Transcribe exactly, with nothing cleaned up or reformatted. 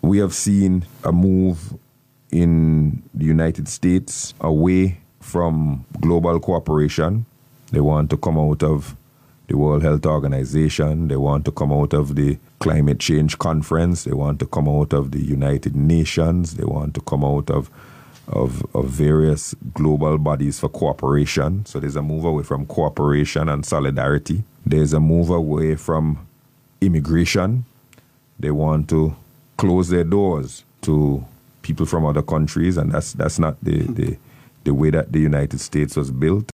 we have seen a move in the United States away from global cooperation. They want to come out of the World Health Organization. They want to come out of the Climate Change Conference. They want to come out of the United Nations. They want to come out of, of, of various global bodies for cooperation. So there's a move away from cooperation and solidarity. There's a move away from immigration. They want to close their doors to people from other countries, and that's that's not the, the, the way that the United States was built.